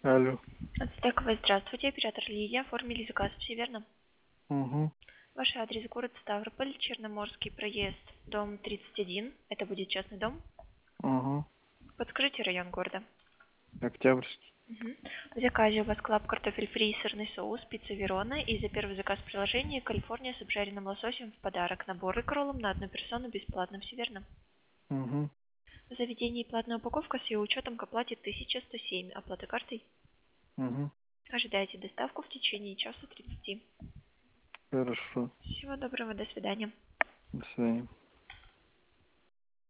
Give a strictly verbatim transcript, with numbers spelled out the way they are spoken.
Алло. Ацтековая, здравствуйте, оператор Лидия, оформили заказ, все верно? Угу. Ваш адрес город Ставрополь, Черноморский проезд, дом тридцать один, это будет частный дом. Угу. Подскажите район города. Октябрьский. Угу. В заказе у вас клаб картофель фри и сырный соус, пицца Верона и за первый заказ приложения Калифорния с обжаренным лососем в подарок. Набор икроллом на одну персону бесплатно, все верно? Угу. В заведении платная упаковка с ее учетом к оплате тысяча сто семь. Оплата картой. Угу. Ожидайте доставку в течение часа тридцати. Хорошо. Всего доброго, до свидания. До свидания.